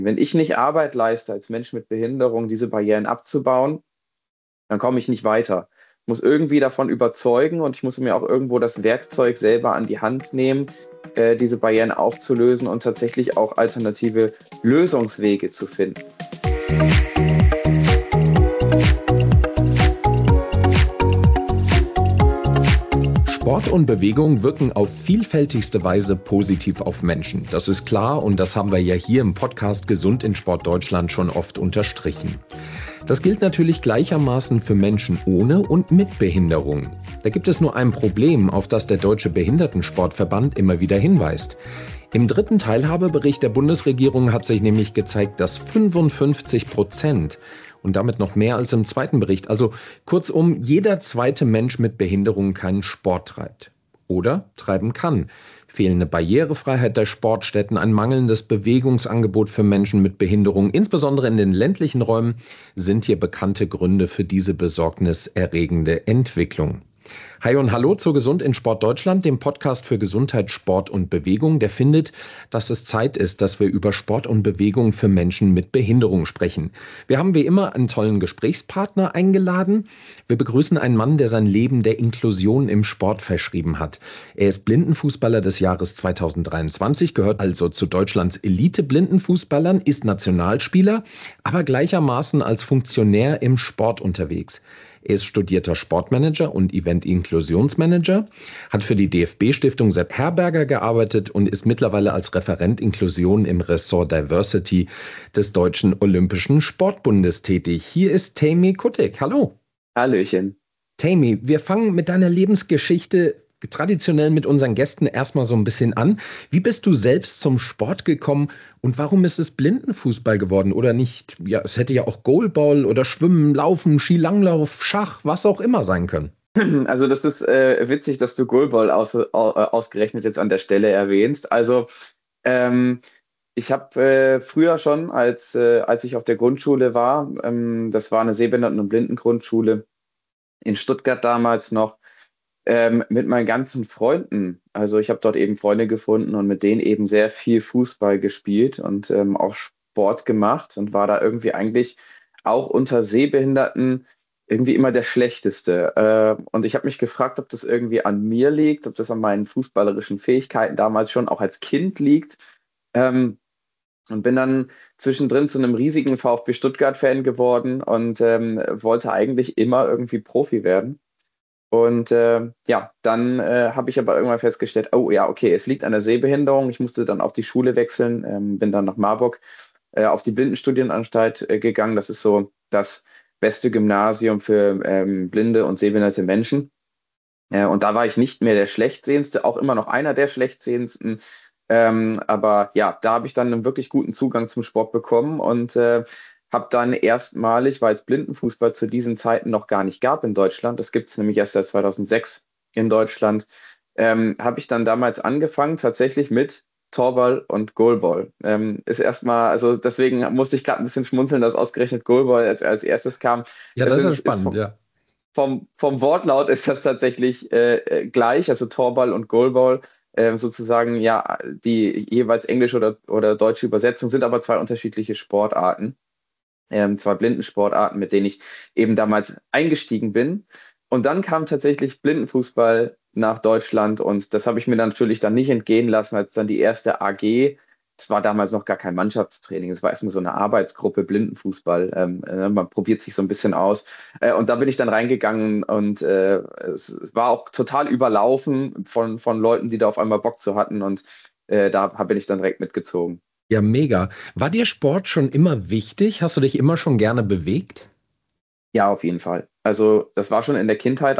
Wenn ich nicht Arbeit leiste als Mensch mit Behinderung, diese Barrieren abzubauen, dann komme ich nicht weiter. Ich muss irgendwie davon überzeugen und ich muss mir auch irgendwo das Werkzeug selber an die Hand nehmen, diese Barrieren aufzulösen und tatsächlich auch alternative Lösungswege zu finden. Sport und Bewegung wirken auf vielfältigste Weise positiv auf Menschen. Das ist klar und das haben wir ja hier im Podcast Gesund in Sport Deutschland schon oft unterstrichen. Das gilt natürlich gleichermaßen für Menschen ohne und mit Behinderung. Da gibt es nur ein Problem, auf das der Deutsche Behindertensportverband immer wieder hinweist. Im 3. Teilhabebericht der Bundesregierung hat sich nämlich gezeigt, dass 55% und damit noch mehr als im 2. Bericht, also kurzum, jeder zweite Mensch mit Behinderung keinen Sport treibt oder treiben kann. Fehlende Barrierefreiheit der Sportstätten, ein mangelndes Bewegungsangebot für Menschen mit Behinderung, insbesondere in den ländlichen Räumen, sind hier bekannte Gründe für diese besorgniserregende Entwicklung. Hi und hallo zu Gesund in Sport Deutschland, dem Podcast für Gesundheit, Sport und Bewegung, der findet, dass es Zeit ist, dass wir über Sport und Bewegung für Menschen mit Behinderung sprechen. Wir haben wie immer einen tollen Gesprächspartner eingeladen. Wir begrüßen einen Mann, der sein Leben der Inklusion im Sport verschrieben hat. Er ist Blindenfußballer des Jahres 2023, gehört also zu Deutschlands Elite-Blindenfußballern, ist Nationalspieler, aber gleichermaßen als Funktionär im Sport unterwegs. Er ist studierter Sportmanager und Event-Inklusionsmanager, hat für die DFB-Stiftung Sepp Herberger gearbeitet und ist mittlerweile als Referent Inklusion im Ressort Diversity des Deutschen Olympischen Sportbundes tätig. Hier ist Tammy Kuttig. Hallo. Hallöchen. Tammy, wir fangen mit deiner Lebensgeschichte traditionell mit unseren Gästen erstmal so ein bisschen an. Wie bist du selbst zum Sport gekommen und warum ist es Blindenfußball geworden oder nicht? Ja, es hätte ja auch Goalball oder Schwimmen, Laufen, Skilanglauf, Schach, was auch immer sein können. Also das ist witzig, dass du Goalball ausgerechnet jetzt an der Stelle erwähnst. Also ich habe früher schon, als ich auf der Grundschule war, das war eine Sehbehinderten- und Blindengrundschule in Stuttgart damals noch, mit meinen ganzen Freunden. Also ich habe dort eben Freunde gefunden und mit denen eben sehr viel Fußball gespielt und auch Sport gemacht und war da irgendwie eigentlich auch unter Sehbehinderten irgendwie immer der Schlechteste. Und ich habe mich gefragt, ob das irgendwie an mir liegt, ob das an meinen fußballerischen Fähigkeiten damals schon auch als Kind liegt. Und bin dann zwischendrin zu einem riesigen VfB Stuttgart-Fan geworden und wollte eigentlich immer irgendwie Profi werden. Und ja, dann habe ich aber irgendwann festgestellt, oh ja, okay, es liegt an der Sehbehinderung. Ich musste dann auf die Schule wechseln, bin dann nach Marburg auf die Blindenstudienanstalt gegangen. Das ist so das beste Gymnasium für blinde und sehbehinderte Menschen. Und da war ich nicht mehr der Schlechtsehendste, auch immer noch einer der Schlechtsehendsten. Aber ja, da habe ich dann einen wirklich guten Zugang zum Sport bekommen und habe dann erstmalig, weil es Blindenfußball zu diesen Zeiten noch gar nicht gab in Deutschland, das gibt es nämlich erst seit 2006 in Deutschland, habe ich dann damals angefangen tatsächlich mit Torball und Goalball. Ist erstmal, also deswegen musste ich gerade ein bisschen schmunzeln, dass ausgerechnet Goalball als erstes kam. Ja, Es das ist ja ist, ist spannend, vom, ja. vom Wortlaut ist das tatsächlich gleich, also Torball und Goalball. Sozusagen ja die jeweils englische oder deutsche Übersetzung sind aber zwei unterschiedliche Sportarten. Zwei Blindensportarten, mit denen ich eben damals eingestiegen bin. Und dann kam tatsächlich Blindenfußball nach Deutschland und das habe ich mir dann natürlich dann nicht entgehen lassen, als dann die erste AG, das war damals noch gar kein Mannschaftstraining, es war erstmal so eine Arbeitsgruppe Blindenfußball. Man probiert sich so ein bisschen aus. Und da bin ich dann reingegangen und es war auch total überlaufen von Leuten, die da auf einmal Bock zu hatten und da bin ich dann direkt mitgezogen. Ja, mega. War dir Sport schon immer wichtig? Hast du dich immer schon gerne bewegt? Ja, auf jeden Fall. Also das war schon in der Kindheit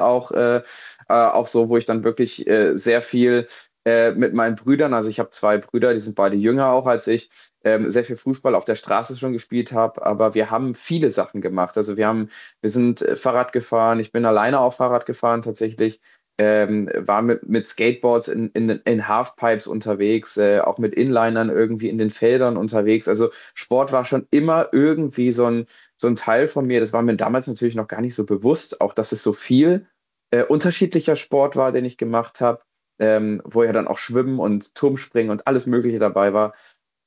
auch so, wo ich dann wirklich sehr viel mit meinen Brüdern, also ich habe zwei Brüder, die sind beide jünger auch als ich, sehr viel Fußball auf der Straße schon gespielt habe, aber wir haben viele Sachen gemacht. Also wir sind Fahrrad gefahren, ich bin alleine auch Fahrrad gefahren tatsächlich, war mit Skateboards in Halfpipes unterwegs, auch mit Inlinern irgendwie in den Feldern unterwegs. Also Sport war schon immer irgendwie so ein Teil von mir. Das war mir damals natürlich noch gar nicht so bewusst, auch dass es so viel unterschiedlicher Sport war, den ich gemacht habe, wo ja dann auch Schwimmen und Turmspringen und alles Mögliche dabei war.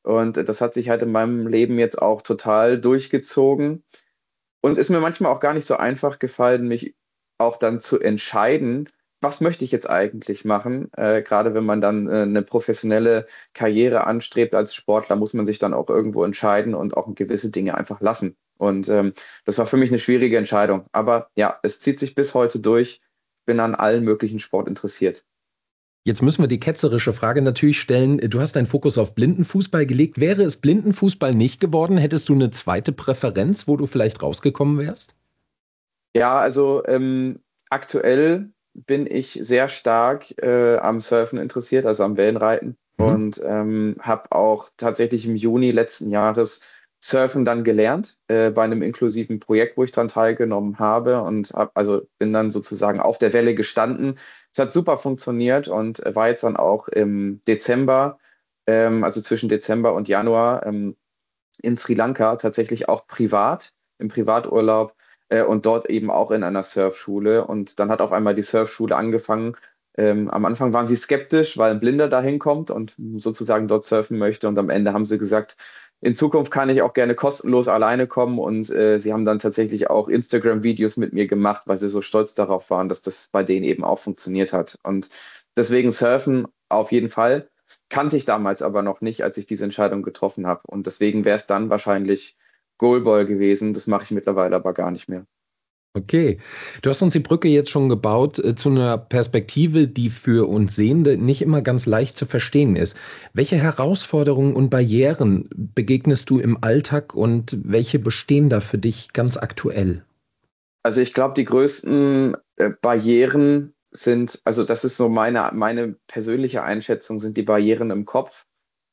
Und das hat sich halt in meinem Leben jetzt auch total durchgezogen und ist mir manchmal auch gar nicht so einfach gefallen, mich auch dann zu entscheiden, was möchte ich jetzt eigentlich machen. Gerade wenn man dann eine professionelle Karriere anstrebt als Sportler, muss man sich dann auch irgendwo entscheiden und auch gewisse Dinge einfach lassen. Und das war für mich eine schwierige Entscheidung. Aber ja, es zieht sich bis heute durch. Ich bin an allen möglichen Sport interessiert. Jetzt müssen wir die ketzerische Frage natürlich stellen. Du hast deinen Fokus auf Blindenfußball gelegt. Wäre es Blindenfußball nicht geworden, hättest du eine zweite Präferenz, wo du vielleicht rausgekommen wärst? Ja, also aktuell bin ich sehr stark am Surfen interessiert, also am Wellenreiten. Mhm. Und habe auch tatsächlich im Juni letzten Jahres Surfen dann gelernt, bei einem inklusiven Projekt, wo ich dran teilgenommen habe und also bin dann sozusagen auf der Welle gestanden. Es hat super funktioniert und war jetzt dann auch im Dezember, also zwischen Dezember und Januar, in Sri Lanka tatsächlich auch privat, im Privaturlaub und dort eben auch in einer Surfschule. Und dann hat auf einmal die Surfschule angefangen. Am Anfang waren sie skeptisch, weil ein Blinder da hinkommt und sozusagen dort surfen möchte. Und am Ende haben sie gesagt, in Zukunft kann ich auch gerne kostenlos alleine kommen. Und sie haben dann tatsächlich auch Instagram-Videos mit mir gemacht, weil sie so stolz darauf waren, dass das bei denen eben auch funktioniert hat. Und deswegen Surfen auf jeden Fall. Kannte ich damals aber noch nicht, als ich diese Entscheidung getroffen habe. Und deswegen wäre es dann wahrscheinlich Goalball gewesen. Das mache ich mittlerweile aber gar nicht mehr. Okay, du hast uns die Brücke jetzt schon gebaut zu einer Perspektive, die für uns Sehende nicht immer ganz leicht zu verstehen ist. Welche Herausforderungen und Barrieren begegnest du im Alltag und welche bestehen da für dich ganz aktuell? Also ich glaube, die größten Barrieren sind, also das ist so meine persönliche Einschätzung, sind die Barrieren im Kopf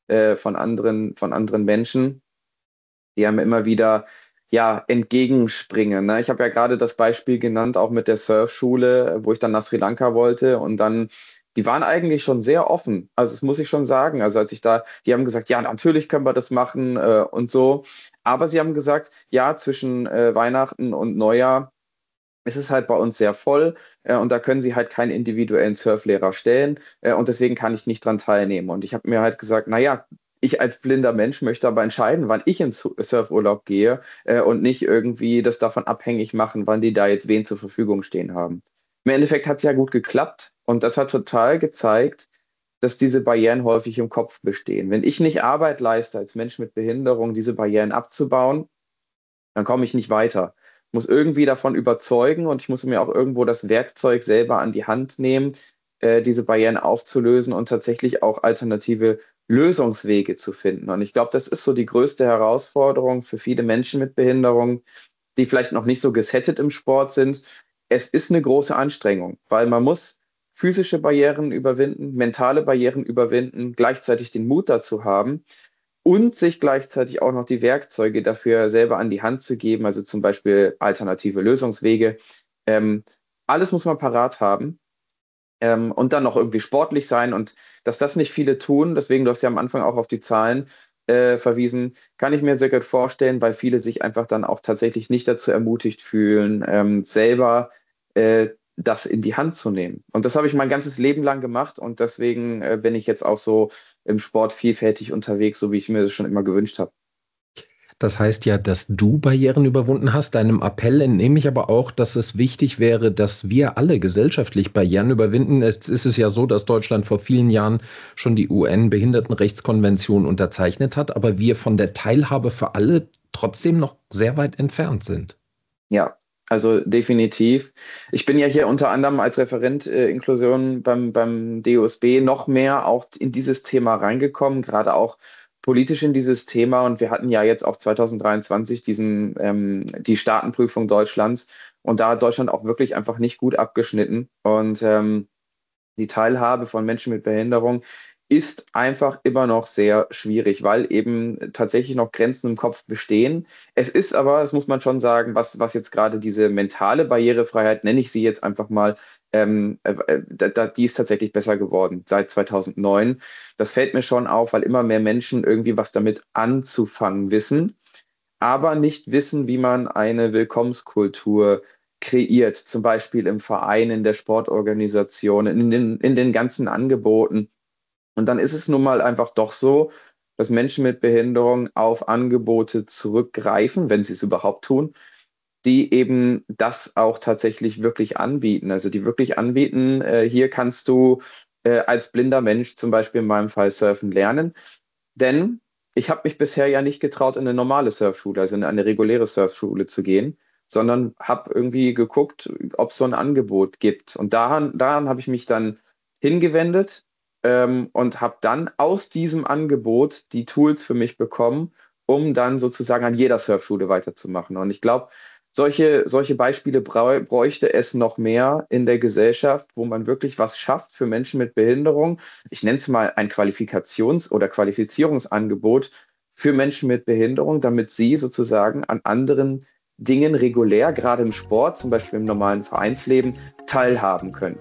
von anderen Menschen, die einem immer wieder ja, entgegenspringen. Ne? Ich habe ja gerade das Beispiel genannt, auch mit der Surfschule, wo ich dann nach Sri Lanka wollte und dann, die waren eigentlich schon sehr offen. Also das muss ich schon sagen. Also als ich da, die haben gesagt, ja, natürlich können wir das machen und so. Aber sie haben gesagt, ja, zwischen Weihnachten und Neujahr ist es halt bei uns sehr voll und da können sie halt keinen individuellen Surflehrer stellen und deswegen kann ich nicht dran teilnehmen. Und ich habe mir halt gesagt, naja, ich als blinder Mensch möchte aber entscheiden, wann ich in Surfurlaub gehe und nicht irgendwie das davon abhängig machen, wann die da jetzt wen zur Verfügung stehen haben. Im Endeffekt hat es ja gut geklappt und das hat total gezeigt, dass diese Barrieren häufig im Kopf bestehen. Wenn ich nicht Arbeit leiste als Mensch mit Behinderung, diese Barrieren abzubauen, dann komme ich nicht weiter. Ich muss irgendwie davon überzeugen und ich muss mir auch irgendwo das Werkzeug selber an die Hand nehmen, diese Barrieren aufzulösen und tatsächlich auch alternative Lösungswege zu finden. Und ich glaube, das ist so die größte Herausforderung für viele Menschen mit Behinderung, die vielleicht noch nicht so gesettet im Sport sind. Es ist eine große Anstrengung, weil man muss physische Barrieren überwinden, mentale Barrieren überwinden, gleichzeitig den Mut dazu haben und sich gleichzeitig auch noch die Werkzeuge dafür selber an die Hand zu geben, also zum Beispiel alternative Lösungswege. Ähm, alles muss man parat haben und dann noch irgendwie sportlich sein und dass das nicht viele tun, deswegen du hast ja am Anfang auch auf die Zahlen verwiesen, kann ich mir sehr gut vorstellen, weil viele sich einfach dann auch tatsächlich nicht dazu ermutigt fühlen, selber das in die Hand zu nehmen. Und das habe ich mein ganzes Leben lang gemacht und deswegen bin ich jetzt auch so im Sport vielfältig unterwegs, so wie ich mir das schon immer gewünscht habe. Das heißt ja, dass du Barrieren überwunden hast. Deinem Appell entnehme ich aber auch, dass es wichtig wäre, dass wir alle gesellschaftlich Barrieren überwinden. Es ist es ja so, dass Deutschland vor vielen Jahren schon die UN-Behindertenrechtskonvention unterzeichnet hat, aber wir von der Teilhabe für alle trotzdem noch sehr weit entfernt sind. Ja, also definitiv. Ich bin ja hier unter anderem als Referent Inklusion beim DOSB noch mehr auch in dieses Thema reingekommen, gerade auch politisch in dieses Thema. Und wir hatten ja jetzt auch 2023 die Staatenprüfung Deutschlands. Und da hat Deutschland auch wirklich einfach nicht gut abgeschnitten. Und die Teilhabe von Menschen mit Behinderung ist einfach immer noch sehr schwierig, weil eben tatsächlich noch Grenzen im Kopf bestehen. Es ist aber, das muss man schon sagen, was jetzt gerade diese mentale Barrierefreiheit, nenne ich sie jetzt einfach mal, die ist tatsächlich besser geworden seit 2009. Das fällt mir schon auf, weil immer mehr Menschen irgendwie was damit anzufangen wissen, aber nicht wissen, wie man eine Willkommenskultur kreiert, zum Beispiel im Verein, in der Sportorganisation, in den ganzen Angeboten. Und dann ist es nun mal einfach doch so, dass Menschen mit Behinderung auf Angebote zurückgreifen, wenn sie es überhaupt tun, die eben das auch tatsächlich wirklich anbieten. Also die wirklich anbieten, hier kannst du als blinder Mensch zum Beispiel in meinem Fall surfen lernen. Denn ich habe mich bisher ja nicht getraut, in eine normale Surfschule, also in eine reguläre Surfschule zu gehen, sondern habe irgendwie geguckt, ob es so ein Angebot gibt. Und daran habe ich mich dann hingewendet, und habe dann aus diesem Angebot die Tools für mich bekommen, um dann sozusagen an jeder Surfschule weiterzumachen. Und ich glaube, solche Beispiele bräuchte es noch mehr in der Gesellschaft, wo man wirklich was schafft für Menschen mit Behinderung. Ich nenne es mal ein oder Qualifizierungsangebot für Menschen mit Behinderung, damit sie sozusagen an anderen Dingen regulär, gerade im Sport, zum Beispiel im normalen Vereinsleben, teilhaben können.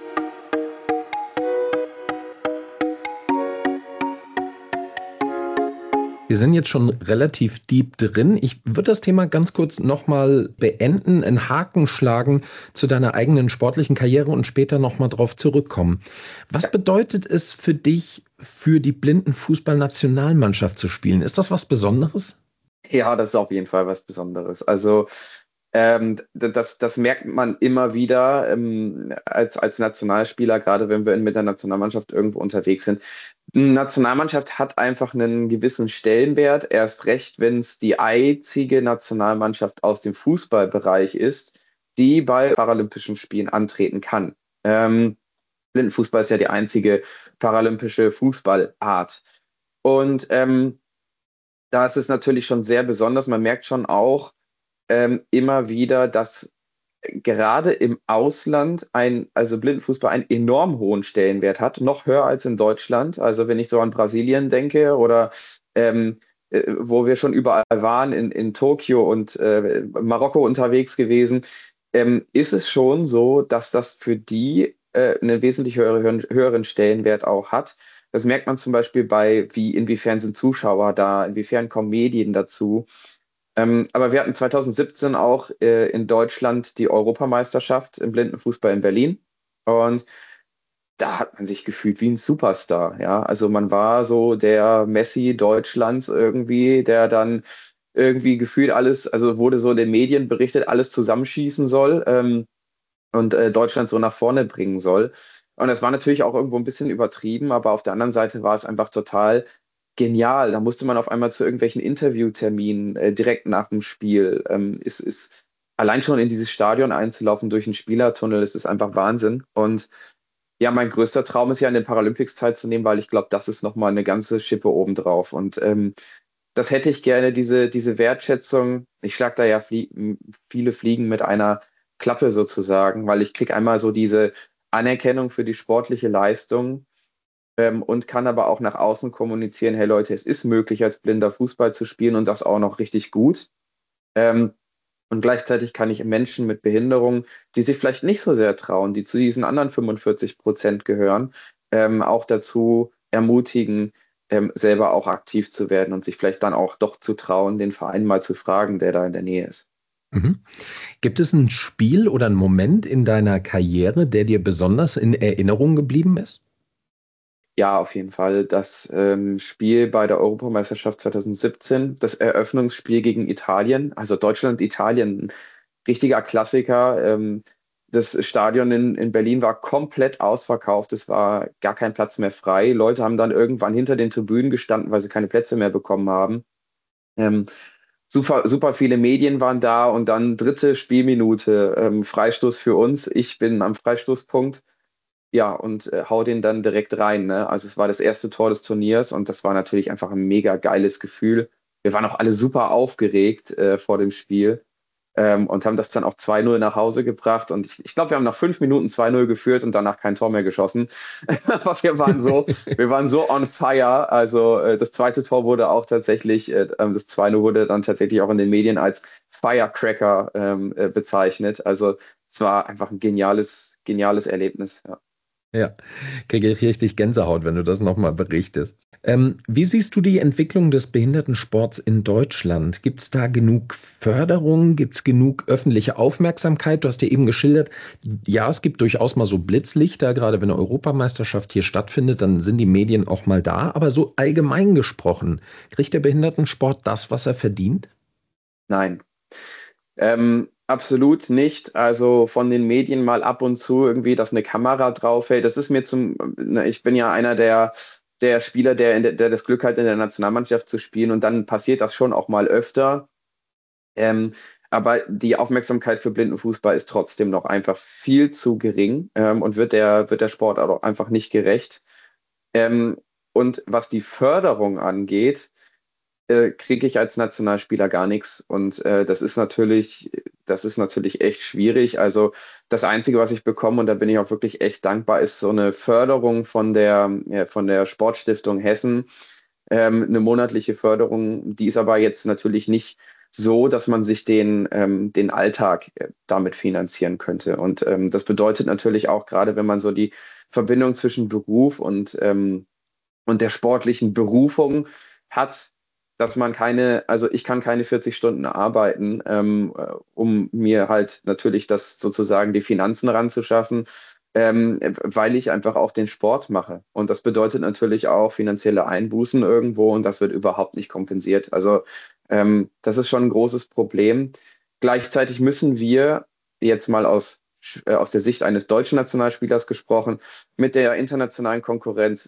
Wir sind jetzt schon relativ deep drin. Ich würde das Thema ganz kurz nochmal beenden, einen Haken schlagen zu deiner eigenen sportlichen Karriere und später nochmal drauf zurückkommen. Was bedeutet es für dich, für die Blindenfußballnationalmannschaft zu spielen? Ist das was Besonderes? Ja, das ist auf jeden Fall was Besonderes. Also das merkt man immer wieder als Nationalspieler, gerade wenn wir mit der Nationalmannschaft irgendwo unterwegs sind. Die Nationalmannschaft hat einfach einen gewissen Stellenwert, erst recht, wenn es die einzige Nationalmannschaft aus dem Fußballbereich ist, die bei Paralympischen Spielen antreten kann. Blindenfußball ist ja die einzige paralympische Fußballart. Und da ist es natürlich schon sehr besonders. Man merkt schon auch immer wieder, dass gerade im Ausland also Blindenfußball einen enorm hohen Stellenwert hat, noch höher als in Deutschland. Also wenn ich so an Brasilien denke oder wo wir schon überall waren, in Tokio und Marokko unterwegs gewesen, ist es schon so, dass das für die einen wesentlich höheren Stellenwert auch hat. Das merkt man zum Beispiel inwiefern sind Zuschauer da, inwiefern kommen Medien dazu. Aber wir hatten 2017 auch in Deutschland die Europameisterschaft im Blindenfußball in Berlin. Und da hat man sich gefühlt wie ein Superstar. Ja, also man war so der Messi Deutschlands irgendwie, der dann irgendwie gefühlt alles, also wurde so in den Medien berichtet, alles zusammenschießen soll, und Deutschland so nach vorne bringen soll. Und das war natürlich auch irgendwo ein bisschen übertrieben, aber auf der anderen Seite war es einfach total genial. Da musste man auf einmal zu irgendwelchen Interviewterminen direkt nach dem Spiel. Ist allein schon in dieses Stadion einzulaufen durch einen Spielertunnel, das ist einfach Wahnsinn. Und ja, mein größter Traum ist ja, an den Paralympics teilzunehmen, weil ich glaube, das ist nochmal eine ganze Schippe obendrauf. Und das hätte ich gerne, diese Wertschätzung. Ich schlage da ja viele Fliegen mit einer Klappe sozusagen, weil ich kriege einmal so diese Anerkennung für die sportliche Leistung, und kann aber auch nach außen kommunizieren, hey Leute, es ist möglich, als Blinder Fußball zu spielen und das auch noch richtig gut. Ähm, und gleichzeitig kann ich Menschen mit Behinderung, die sich vielleicht nicht so sehr trauen, die zu diesen anderen 45% gehören, auch dazu ermutigen, selber auch aktiv zu werden und sich vielleicht dann auch doch zu trauen, den Verein mal zu fragen, der da in der Nähe ist. Mhm. Gibt es ein Spiel oder einen Moment in deiner Karriere, der dir besonders in Erinnerung geblieben ist? Ja, auf jeden Fall. Das Spiel bei der Europameisterschaft 2017, das Eröffnungsspiel gegen Italien, also Deutschland-Italien, richtiger Klassiker. Das Stadion in Berlin war komplett ausverkauft. Es war gar kein Platz mehr frei. Leute haben dann irgendwann hinter den Tribünen gestanden, weil sie keine Plätze mehr bekommen haben. Ähm, super viele Medien waren da und dann dritte Spielminute, Freistoß für uns. Ich bin am Freistoßpunkt. Ja, und hau den dann direkt rein, ne? Also es war das erste Tor des Turniers und das war natürlich einfach ein mega geiles Gefühl. Wir waren auch alle super aufgeregt vor dem Spiel, und haben das dann auch 2-0 nach Hause gebracht. Und ich glaube, wir haben nach 5 Minuten 2-0 geführt und danach kein Tor mehr geschossen. Aber wir waren so on fire. Also das zweite Tor wurde auch tatsächlich, das 2-0 wurde dann tatsächlich auch in den Medien als Firecracker bezeichnet. Also es war einfach ein geniales Erlebnis. Ja. Ja, kriege ich richtig Gänsehaut, wenn du das nochmal berichtest. Wie siehst du die Entwicklung des Behindertensports in Deutschland? Gibt es da genug Förderung? Gibt es genug öffentliche Aufmerksamkeit? Du hast ja eben geschildert, ja, es gibt durchaus mal so Blitzlichter, gerade wenn eine Europameisterschaft hier stattfindet, dann sind die Medien auch mal da. Aber so allgemein gesprochen, kriegt der Behindertensport das, was er verdient? Nein. Absolut nicht. Also von den Medien mal ab und zu irgendwie, dass eine Kamera drauf hält. Das ist mir ich bin ja einer der Spieler, der das Glück hat, in der Nationalmannschaft zu spielen und dann passiert das schon auch mal öfter. Ähm, aber die Aufmerksamkeit für Blindenfußball ist trotzdem noch einfach viel zu gering, und wird der Sport auch einfach nicht gerecht. Ähm, und was die Förderung angeht, kriege ich als Nationalspieler gar nichts. Und das ist natürlich echt schwierig. Also das Einzige, was ich bekomme, und da bin ich auch wirklich echt dankbar, ist so eine Förderung von der Sportstiftung Hessen. Eine monatliche Förderung, die ist aber jetzt natürlich nicht so, dass man sich den Alltag damit finanzieren könnte. Und das bedeutet natürlich auch, gerade wenn man so die Verbindung zwischen Beruf und der sportlichen Berufung hat, dass man also ich kann keine 40 Stunden arbeiten, um mir halt natürlich das sozusagen die Finanzen ranzuschaffen, weil ich einfach auch den Sport mache. Und das bedeutet natürlich auch finanzielle Einbußen irgendwo und das wird überhaupt nicht kompensiert. Also das ist schon ein großes Problem. Gleichzeitig müssen wir jetzt mal aus der Sicht eines deutschen Nationalspielers gesprochen, mit der internationalen Konkurrenz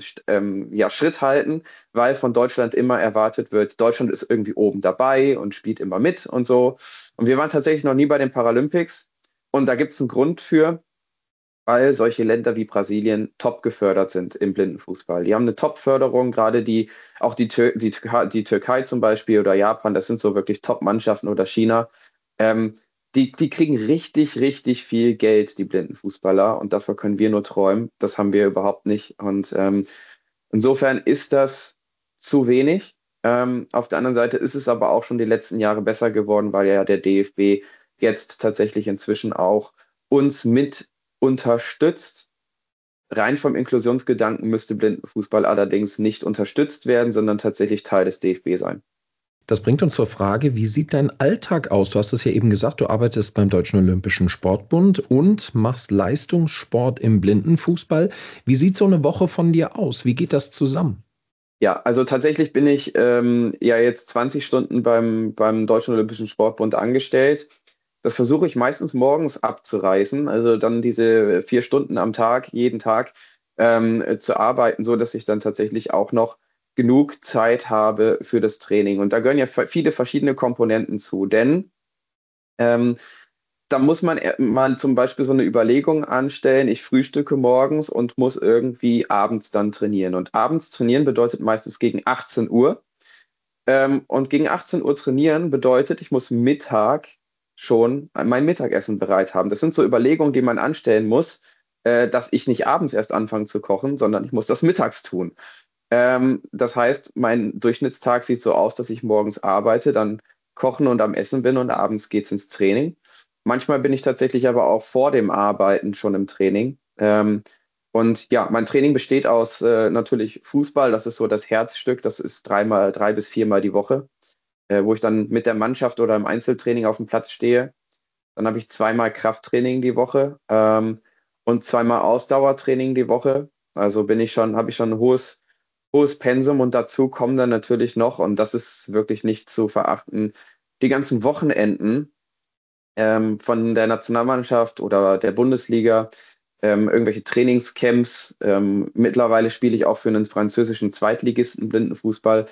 ja, Schritt halten, weil von Deutschland immer erwartet wird, Deutschland ist irgendwie oben dabei und spielt immer mit und so. Und wir waren tatsächlich noch nie bei den Paralympics und da gibt es einen Grund für, weil solche Länder wie Brasilien top gefördert sind im Blindenfußball. Die haben eine Top-Förderung, gerade auch die Türkei zum Beispiel oder Japan, das sind so wirklich Top-Mannschaften oder China. Ähm, die kriegen richtig, richtig viel Geld, die Blindenfußballer, und davor können wir nur träumen. Das haben wir überhaupt nicht. Und insofern ist das zu wenig. Auf der anderen Seite ist es aber auch schon die letzten Jahre besser geworden, weil ja der DFB jetzt tatsächlich inzwischen auch uns mit unterstützt. Rein vom Inklusionsgedanken müsste Blindenfußball allerdings nicht unterstützt werden, sondern tatsächlich Teil des DFB sein. Das bringt uns zur Frage, wie sieht dein Alltag aus? Du hast es ja eben gesagt, du arbeitest beim Deutschen Olympischen Sportbund und machst Leistungssport im Blindenfußball. Wie sieht so eine Woche von dir aus? Wie geht das zusammen? Ja, also tatsächlich bin ich ja jetzt 20 Stunden beim Deutschen Olympischen Sportbund angestellt. Das versuche ich meistens morgens abzureißen, also dann diese 4 Stunden am Tag, jeden Tag zu arbeiten, so dass ich dann tatsächlich auch noch genug Zeit habe für das Training. Und da gehören ja viele verschiedene Komponenten zu, denn ähm, da muss man mal zum Beispiel so eine Überlegung anstellen, ich frühstücke morgens und muss irgendwie abends dann trainieren. Und abends trainieren bedeutet meistens gegen 18 Uhr. Und gegen 18 Uhr trainieren bedeutet, ich muss Mittag schon mein Mittagessen bereit haben. Das sind so Überlegungen, die man anstellen muss, dass ich nicht abends erst anfange zu kochen, sondern ich muss das mittags tun. Das heißt, mein Durchschnittstag sieht so aus, dass ich morgens arbeite, dann kochen und am Essen bin und abends geht's ins Training. Manchmal bin ich tatsächlich aber auch vor dem Arbeiten schon im Training. Und ja, mein Training besteht aus natürlich Fußball, das ist so das Herzstück, das ist 3 bis 4 Mal die Woche, wo ich dann mit der Mannschaft oder im Einzeltraining auf dem Platz stehe. Dann habe ich 2-mal Krafttraining die Woche und 2-mal Ausdauertraining die Woche. Also habe ich schon ein hohes Pensum und dazu kommen dann natürlich noch, und das ist wirklich nicht zu verachten, die ganzen Wochenenden von der Nationalmannschaft oder der Bundesliga, irgendwelche Trainingscamps. Mittlerweile spiele ich auch für einen französischen Zweitligisten Blindenfußball,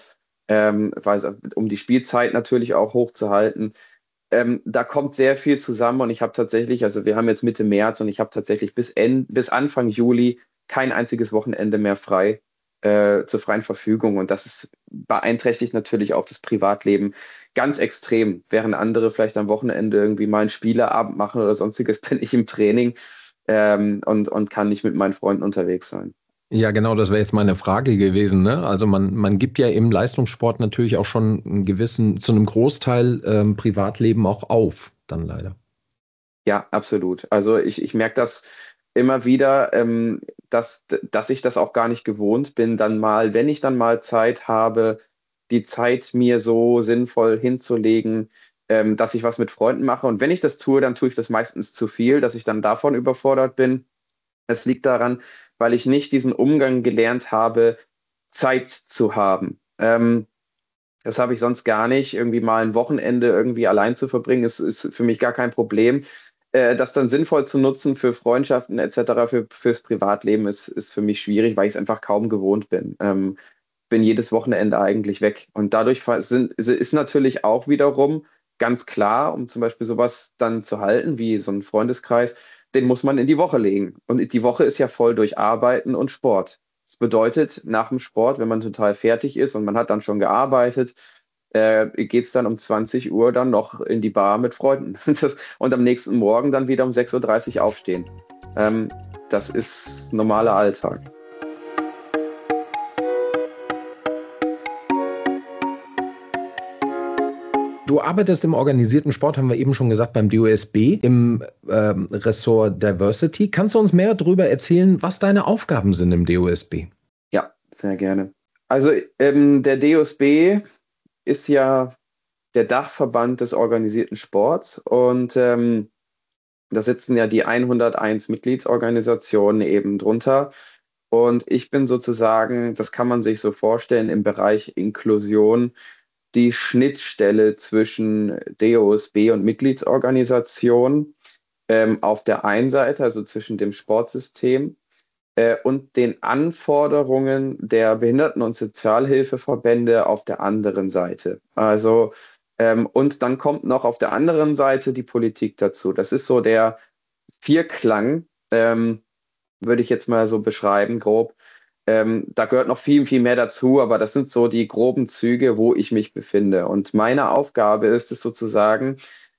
um die Spielzeit natürlich auch hochzuhalten. Da kommt sehr viel zusammen und ich habe tatsächlich, also wir haben jetzt Mitte März und ich habe tatsächlich bis Anfang Juli kein einziges Wochenende mehr frei zur freien Verfügung, und das beeinträchtigt natürlich auch das Privatleben ganz extrem. Während andere vielleicht am Wochenende irgendwie mal einen Spieleabend machen oder sonstiges, bin ich im Training und kann nicht mit meinen Freunden unterwegs sein. Ja, genau, das wäre jetzt meine Frage gewesen, ne? Also man gibt ja im Leistungssport natürlich auch schon zu einem Großteil Privatleben auch auf, dann leider. Ja, absolut. Also ich merke das immer wieder, dass ich das auch gar nicht gewohnt bin, dann mal, wenn ich dann mal Zeit habe, die Zeit mir so sinnvoll hinzulegen, dass ich was mit Freunden mache. Und wenn ich das tue, dann tue ich das meistens zu viel, dass ich dann davon überfordert bin. Es liegt daran, weil ich nicht diesen Umgang gelernt habe, Zeit zu haben. Das habe ich sonst gar nicht. Irgendwie mal ein Wochenende irgendwie allein zu verbringen, ist für mich gar kein Problem. Das dann sinnvoll zu nutzen für Freundschaften etc., fürs Privatleben ist für mich schwierig, weil ich es einfach kaum gewohnt bin. Bin jedes Wochenende eigentlich weg. Und dadurch ist natürlich auch wiederum ganz klar, um zum Beispiel sowas dann zu halten, wie so ein Freundeskreis, den muss man in die Woche legen. Und die Woche ist ja voll durch Arbeiten und Sport. Das bedeutet, nach dem Sport, wenn man total fertig ist und man hat dann schon gearbeitet, geht es dann um 20 Uhr dann noch in die Bar mit Freunden. Und am nächsten Morgen dann wieder um 6:30 Uhr aufstehen. Ähm, Das ist normaler Alltag. Du arbeitest im organisierten Sport, haben wir eben schon gesagt, beim DOSB im Ressort Diversity. Kannst du uns mehr darüber erzählen, was deine Aufgaben sind im DOSB? Ja, sehr gerne. Also der DOSB ist ja der Dachverband des organisierten Sports und da sitzen ja die 101 Mitgliedsorganisationen eben drunter. Und ich bin sozusagen, das kann man sich so vorstellen, im Bereich Inklusion die Schnittstelle zwischen DOSB und Mitgliedsorganisationen auf der einen Seite, also zwischen dem Sportsystem und den Anforderungen der Behinderten- und Sozialhilfeverbände auf der anderen Seite. Also, und dann kommt noch auf der anderen Seite die Politik dazu. Das ist so der Vierklang, würde ich jetzt mal so beschreiben, grob. Da gehört noch viel, viel mehr dazu, aber das sind so die groben Züge, wo ich mich befinde. Und meine Aufgabe ist es sozusagen,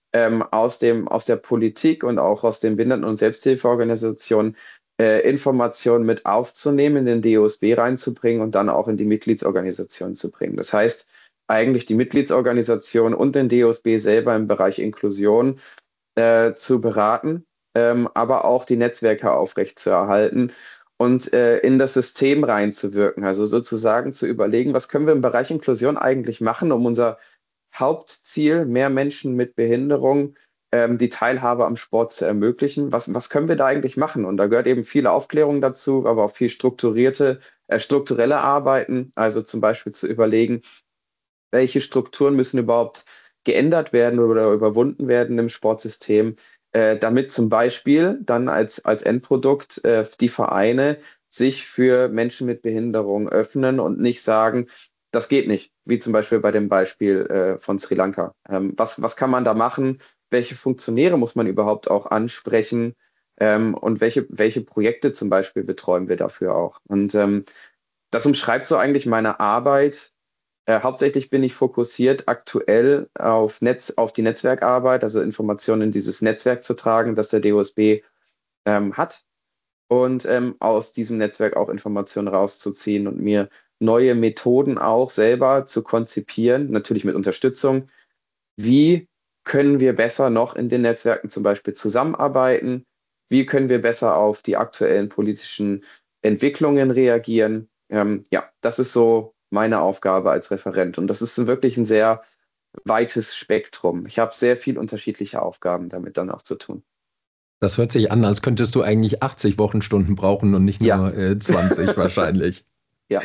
aus der Politik und auch aus den Behinderten- und Selbsthilfeorganisationen Informationen mit aufzunehmen, in den DOSB reinzubringen und dann auch in die Mitgliedsorganisation zu bringen. Das heißt, eigentlich die Mitgliedsorganisation und den DOSB selber im Bereich Inklusion zu beraten, aber auch die Netzwerke aufrechtzuerhalten und in das System reinzuwirken. Also sozusagen zu überlegen, was können wir im Bereich Inklusion eigentlich machen, um unser Hauptziel, mehr Menschen mit Behinderung die Teilhabe am Sport zu ermöglichen. Was können wir da eigentlich machen? Und da gehört eben viel Aufklärung dazu, aber auch viel strukturelle Arbeiten. Also zum Beispiel zu überlegen, welche Strukturen müssen überhaupt geändert werden oder überwunden werden im Sportsystem, damit zum Beispiel dann als Endprodukt die Vereine sich für Menschen mit Behinderung öffnen und nicht sagen, das geht nicht, wie zum Beispiel bei dem Beispiel von Sri Lanka. Was kann man da machen? Welche Funktionäre muss man überhaupt auch ansprechen? Und welche Projekte zum Beispiel betreuen wir dafür auch? Und das umschreibt so eigentlich meine Arbeit. Hauptsächlich bin ich fokussiert aktuell auf die Netzwerkarbeit, also Informationen in dieses Netzwerk zu tragen, das der DOSB hat und aus diesem Netzwerk auch Informationen rauszuziehen und mir neue Methoden auch selber zu konzipieren, natürlich mit Unterstützung. Wie können wir besser noch in den Netzwerken zum Beispiel zusammenarbeiten? Wie können wir besser auf die aktuellen politischen Entwicklungen reagieren? Ja, das ist so meine Aufgabe als Referent. Und das ist wirklich ein sehr weites Spektrum. Ich habe sehr viel unterschiedliche Aufgaben damit dann auch zu tun. Das hört sich an, als könntest du eigentlich 80 Wochenstunden brauchen und nicht Ja, nur 20 wahrscheinlich. ja.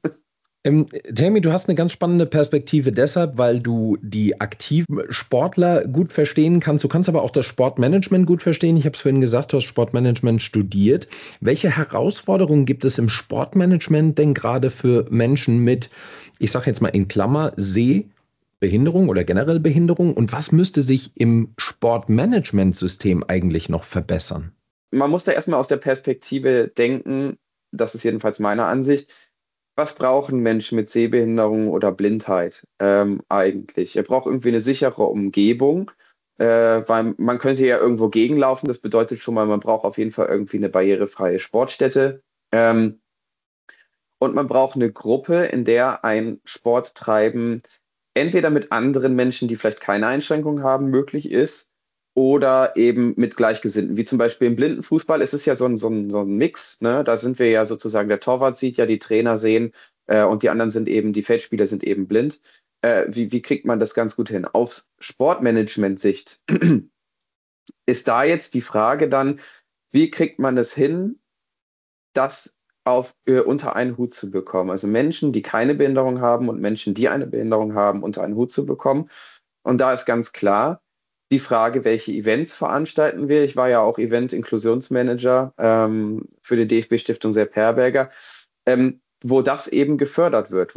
Jamie, du hast eine ganz spannende Perspektive deshalb, weil du die aktiven Sportler gut verstehen kannst. Du kannst aber auch das Sportmanagement gut verstehen. Ich habe es vorhin gesagt, du hast Sportmanagement studiert. Welche Herausforderungen gibt es im Sportmanagement denn gerade für Menschen mit, ich sage jetzt mal in Klammer, Sehbehinderung oder generell Behinderung? Und was müsste sich im Sportmanagementsystem eigentlich noch verbessern? Man muss da erstmal aus der Perspektive denken, das ist jedenfalls meine Ansicht, was brauchen Menschen mit Sehbehinderung oder Blindheit eigentlich? Er braucht irgendwie eine sichere Umgebung, weil man könnte ja irgendwo gegenlaufen. Das bedeutet schon mal, man braucht auf jeden Fall irgendwie eine barrierefreie Sportstätte. Ähm, und man braucht eine Gruppe, in der ein Sporttreiben entweder mit anderen Menschen, die vielleicht keine Einschränkungen haben, möglich ist, oder eben mit Gleichgesinnten. Wie zum Beispiel im Blindenfußball ist es ja so ein Mix, ne? Da sind wir ja sozusagen, der Torwart sieht ja, die Trainer sehen und die anderen sind eben, die Feldspieler sind eben blind. Wie kriegt man das ganz gut hin? Aus Sportmanagement-Sicht ist da jetzt die Frage dann, wie kriegt man es hin, das unter einen Hut zu bekommen? Also Menschen, die keine Behinderung haben und Menschen, die eine Behinderung haben, unter einen Hut zu bekommen. Und da ist ganz klar die Frage, welche Events veranstalten wir? Ich war ja auch Event-Inklusionsmanager für die DFB-Stiftung Sepp Herberger, wo das eben gefördert wird,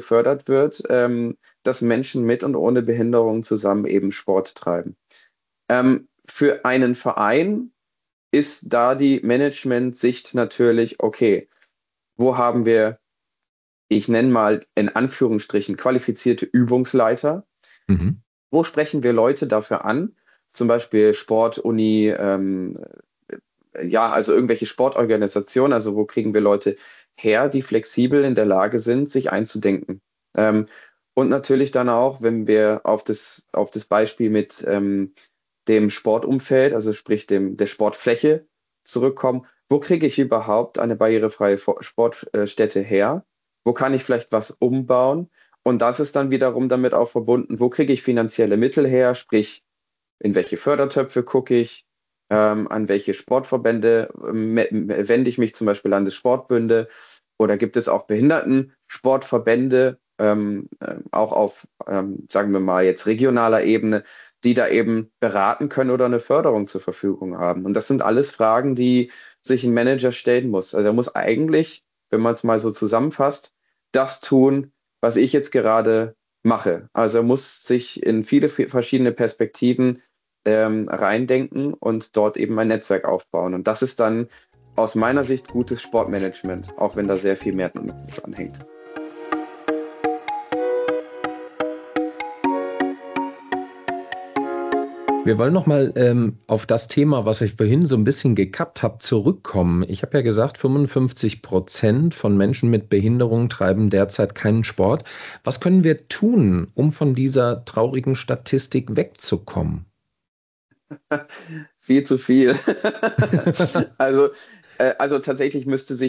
dass Menschen mit und ohne Behinderung zusammen eben Sport treiben. Für einen Verein ist da die Management-Sicht natürlich, okay, wo haben wir, ich nenne mal in Anführungsstrichen, qualifizierte Übungsleiter? Mhm. Wo sprechen wir Leute dafür an? Zum Beispiel Sportuni, ja, also irgendwelche Sportorganisationen, also wo kriegen wir Leute her, die flexibel in der Lage sind, sich einzudenken? Ähm, und natürlich dann auch, wenn wir auf das Beispiel mit dem Sportumfeld, also sprich der Sportfläche zurückkommen, wo kriege ich überhaupt eine barrierefreie Sportstätte her? Wo kann ich vielleicht was umbauen? Und das ist dann wiederum damit auch verbunden, wo kriege ich finanzielle Mittel her, sprich, in welche Fördertöpfe gucke ich, an welche Sportverbände wende ich mich, zum Beispiel Landessportbünde, oder gibt es auch Behindertensportverbände, auch auf, sagen wir mal, jetzt regionaler Ebene, die da eben beraten können oder eine Förderung zur Verfügung haben. Und das sind alles Fragen, die sich ein Manager stellen muss. Also er muss eigentlich, wenn man es mal so zusammenfasst, das tun, was ich jetzt gerade mache. Also er muss sich in viele verschiedene Perspektiven reindenken und dort eben ein Netzwerk aufbauen. Und das ist dann aus meiner Sicht gutes Sportmanagement, auch wenn da sehr viel mehr dran hängt. Wir wollen nochmal auf das Thema, was ich vorhin so ein bisschen gekappt habe, zurückkommen. Ich habe ja gesagt, 55% von Menschen mit Behinderung treiben derzeit keinen Sport. Was können wir tun, um von dieser traurigen Statistik wegzukommen? Viel zu viel. Also, also tatsächlich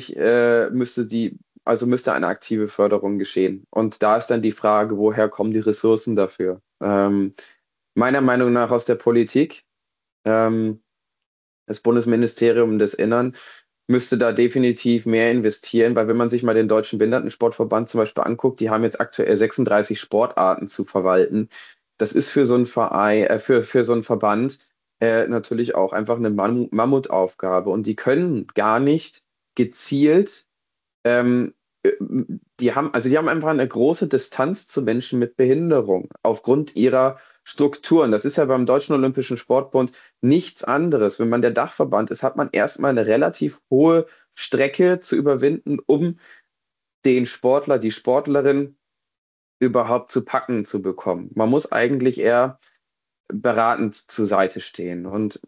müsste eine aktive Förderung geschehen. Und da ist dann die Frage, woher kommen die Ressourcen dafür? Meiner Meinung nach aus der Politik. Ähm, Das Bundesministerium des Innern müsste da definitiv mehr investieren, weil wenn man sich mal den Deutschen Behindertensportverband zum Beispiel anguckt, die haben jetzt aktuell 36 Sportarten zu verwalten. Das ist für so einen Verein, für so einen Verband natürlich auch einfach eine Mammutaufgabe. Und die können gar nicht gezielt ähm, äh, die haben einfach eine große Distanz zu Menschen mit Behinderung aufgrund ihrer Strukturen. Das ist ja beim Deutschen Olympischen Sportbund nichts anderes. Wenn man der Dachverband ist, hat man erstmal eine relativ hohe Strecke zu überwinden, um den Sportler, die Sportlerin überhaupt zu packen zu bekommen. Man muss eigentlich eher beratend zur Seite stehen. Und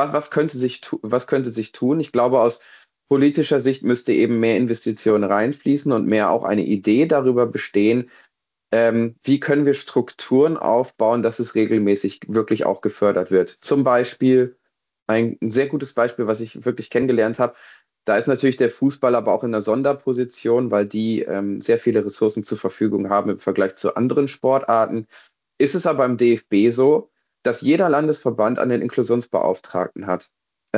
was könnte sich tun? Ich glaube, aus politischer Sicht müsste eben mehr Investitionen reinfließen und mehr auch eine Idee darüber bestehen, wie können wir Strukturen aufbauen, dass es regelmäßig wirklich auch gefördert wird. Zum Beispiel, ein sehr gutes Beispiel, was ich wirklich kennengelernt habe, da ist natürlich der Fußball aber auch in einer Sonderposition, weil die sehr viele Ressourcen zur Verfügung haben im Vergleich zu anderen Sportarten. Ist es aber im DFB so, dass jeder Landesverband einen Inklusionsbeauftragten hat.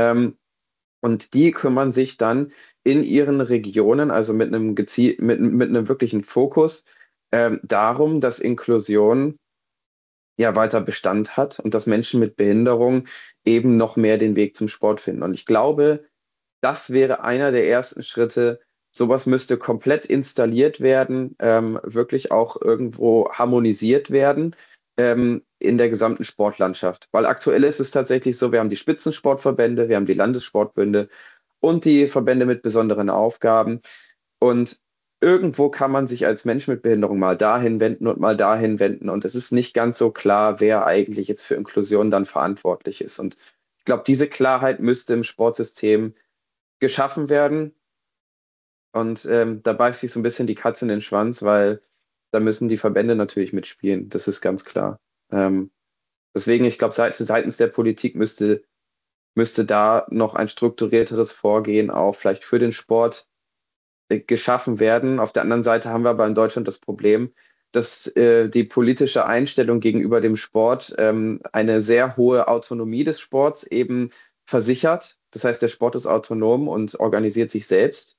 Und die kümmern sich dann in ihren Regionen, also mit einem wirklichen Fokus, darum, dass Inklusion ja weiter Bestand hat und dass Menschen mit Behinderung eben noch mehr den Weg zum Sport finden. Und ich glaube, das wäre einer der ersten Schritte. Sowas müsste komplett installiert werden, wirklich auch irgendwo harmonisiert werden, in der gesamten Sportlandschaft. Weil aktuell ist es tatsächlich so, wir haben die Spitzensportverbände, wir haben die Landessportbünde und die Verbände mit besonderen Aufgaben. Und irgendwo kann man sich als Mensch mit Behinderung mal dahin wenden und mal dahin wenden. Und es ist nicht ganz so klar, wer eigentlich jetzt für Inklusion dann verantwortlich ist. Und ich glaube, diese Klarheit müsste im Sportsystem geschaffen werden. Und da beißt sich so ein bisschen die Katze in den Schwanz, weil da müssen die Verbände natürlich mitspielen. Das ist ganz klar. Ähm, Deswegen, ich glaube, seitens der Politik müsste da noch ein strukturierteres Vorgehen auch vielleicht für den Sport geschaffen werden. Auf der anderen Seite haben wir aber in Deutschland das Problem, dass die politische Einstellung gegenüber dem Sport eine sehr hohe Autonomie des Sports eben versichert. Das heißt, der Sport ist autonom und organisiert sich selbst.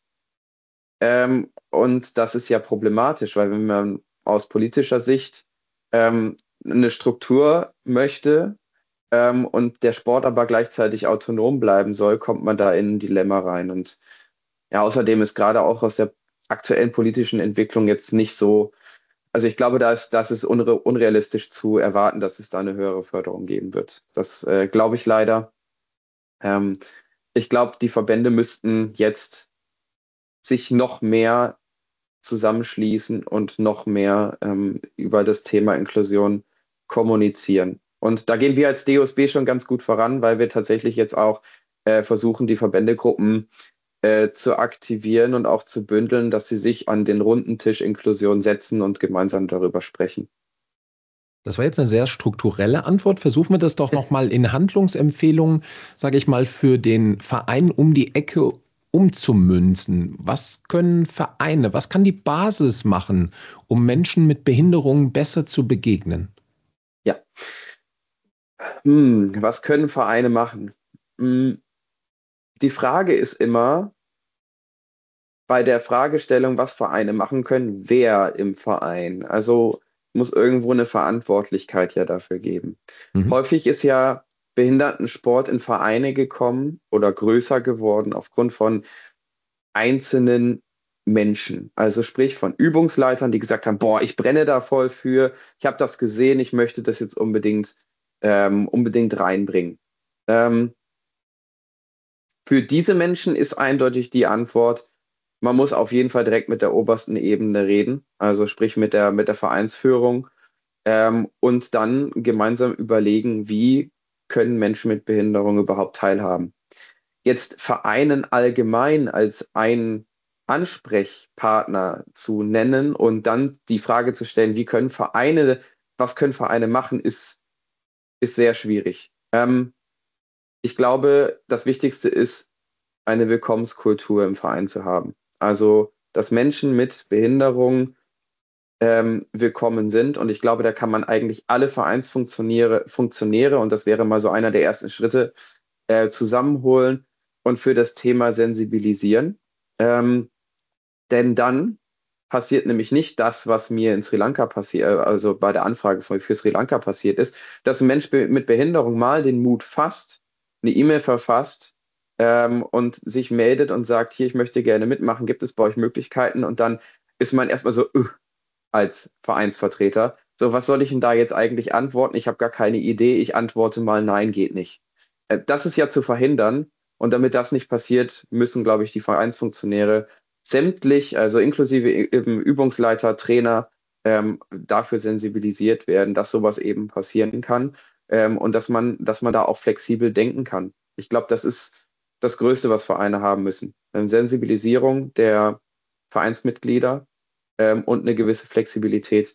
Und das ist ja problematisch, weil wenn man aus politischer Sicht eine Struktur möchte und der Sport aber gleichzeitig autonom bleiben soll, kommt man da in ein Dilemma rein. Und ja, außerdem ist gerade auch aus der aktuellen politischen Entwicklung jetzt nicht so, also ich glaube, das ist unrealistisch zu erwarten, dass es da eine höhere Förderung geben wird. Das glaube ich leider. Ähm, Ich glaube, die Verbände müssten jetzt sich noch mehr zusammenschließen und noch mehr über das Thema Inklusion kommunizieren. Und da gehen wir als DOSB schon ganz gut voran, weil wir tatsächlich jetzt auch versuchen, die Verbändegruppen zu aktivieren und auch zu bündeln, dass sie sich an den runden Tisch Inklusion setzen und gemeinsam darüber sprechen. Das war jetzt eine sehr strukturelle Antwort. Versuchen wir das doch nochmal in Handlungsempfehlungen, sage ich mal, für den Verein um die Ecke umzumünzen. Was können Vereine, was kann die Basis machen, um Menschen mit Behinderungen besser zu begegnen? Ja. Was können Vereine machen? Die Frage ist immer bei der Fragestellung, was Vereine machen können, wer im Verein. Also muss irgendwo eine Verantwortlichkeit ja dafür geben. Mhm. Häufig ist ja Behindertensport in Vereine gekommen oder größer geworden aufgrund von einzelnen Menschen. Also sprich von Übungsleitern, die gesagt haben, boah, ich brenne da voll für, ich habe das gesehen, ich möchte das jetzt unbedingt reinbringen. Ähm, für diese Menschen ist eindeutig die Antwort, man muss auf jeden Fall direkt mit der obersten Ebene reden, also sprich mit der Vereinsführung, und dann gemeinsam überlegen, wie können Menschen mit Behinderung überhaupt teilhaben. Jetzt Vereinen allgemein als einen Ansprechpartner zu nennen und dann die Frage zu stellen, was können Vereine machen, ist sehr schwierig. Ich glaube, das Wichtigste ist, eine Willkommenskultur im Verein zu haben. Also, dass Menschen mit Behinderung willkommen sind. Und ich glaube, da kann man eigentlich alle Funktionäre, und das wäre mal so einer der ersten Schritte, zusammenholen und für das Thema sensibilisieren. Denn dann passiert nämlich nicht das, was mir in Sri Lanka passiert, also bei der Anfrage für Sri Lanka passiert ist, dass ein Mensch mit Behinderung mal den Mut fasst, eine E-Mail verfasst und sich meldet und sagt, hier, ich möchte gerne mitmachen, gibt es bei euch Möglichkeiten? Und dann ist man erstmal so, als Vereinsvertreter, so, was soll ich denn da jetzt eigentlich antworten? Ich habe gar keine Idee, ich antworte mal, nein, geht nicht. Das ist ja zu verhindern. Und damit das nicht passiert, müssen, glaube ich, die Vereinsfunktionäre sämtlich, also inklusive eben Übungsleiter, Trainer, dafür sensibilisiert werden, dass sowas eben passieren kann, und dass man da auch flexibel denken kann. Ich glaube, das ist das Größte, was Vereine haben müssen. Sensibilisierung der Vereinsmitglieder und eine gewisse Flexibilität.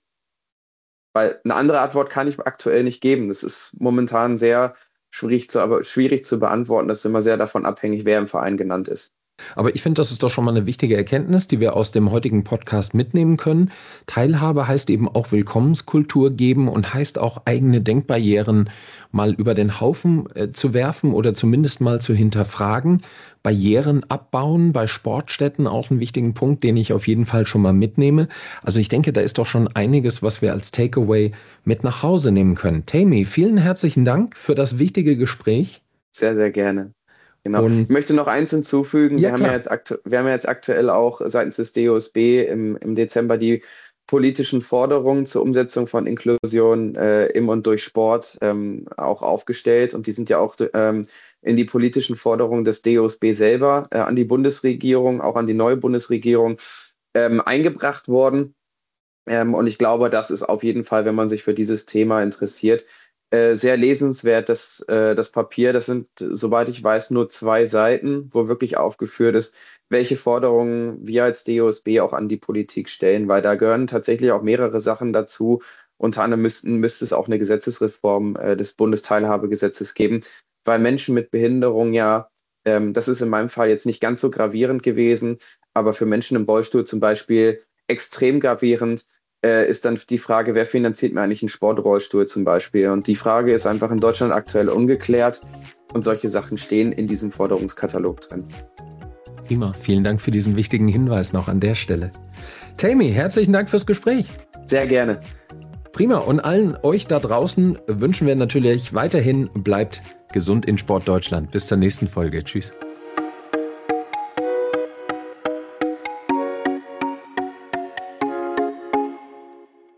Weil eine andere Antwort kann ich aktuell nicht geben. Das ist momentan sehr schwierig zu beantworten. Das ist immer sehr davon abhängig, wer im Verein genannt ist. Aber ich finde, das ist doch schon mal eine wichtige Erkenntnis, die wir aus dem heutigen Podcast mitnehmen können. Teilhabe heißt eben auch Willkommenskultur geben und heißt auch eigene Denkbarrieren mal über den Haufen zu werfen oder zumindest mal zu hinterfragen. Barrieren abbauen, bei Sportstätten auch einen wichtigen Punkt, den ich auf jeden Fall schon mal mitnehme. Also ich denke, da ist doch schon einiges, was wir als Takeaway mit nach Hause nehmen können. Tammy, vielen herzlichen Dank für das wichtige Gespräch. Sehr, sehr gerne. Genau. Und ich möchte noch eins hinzufügen. ja, Wir haben ja jetzt aktuell auch seitens des DOSB im Dezember die politischen Forderungen zur Umsetzung von Inklusion im und durch Sport auch aufgestellt. Und die sind ja auch in die politischen Forderungen des DOSB selber an die Bundesregierung, auch an die neue Bundesregierung eingebracht worden. Und ich glaube, das ist auf jeden Fall, wenn man sich für dieses Thema interessiert, sehr lesenswert, das Papier. Das sind, soweit ich weiß, nur 2 Seiten, wo wirklich aufgeführt ist, welche Forderungen wir als DOSB auch an die Politik stellen, weil da gehören tatsächlich auch mehrere Sachen dazu, Unter anderem müsste es auch eine Gesetzesreform des Bundesteilhabegesetzes geben, weil Menschen mit Behinderung das ist in meinem Fall jetzt nicht ganz so gravierend gewesen, aber für Menschen im Rollstuhl zum Beispiel extrem gravierend ist dann die Frage, wer finanziert mir eigentlich einen Sportrollstuhl zum Beispiel? Und die Frage ist einfach in Deutschland aktuell ungeklärt und solche Sachen stehen in diesem Forderungskatalog drin. Prima, vielen Dank für diesen wichtigen Hinweis noch an der Stelle. Tammy, herzlichen Dank fürs Gespräch. Sehr gerne. Prima, und allen euch da draußen wünschen wir natürlich weiterhin, bleibt gesund in Sport Deutschland. Bis zur nächsten Folge. Tschüss.